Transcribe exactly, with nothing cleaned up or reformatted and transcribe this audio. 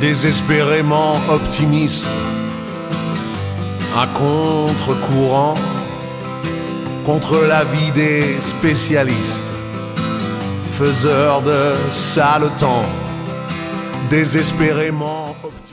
désespérément optimiste, un contre-courant contre la vie des spécialistes, faiseurs de sale temps, désespérément optimistes.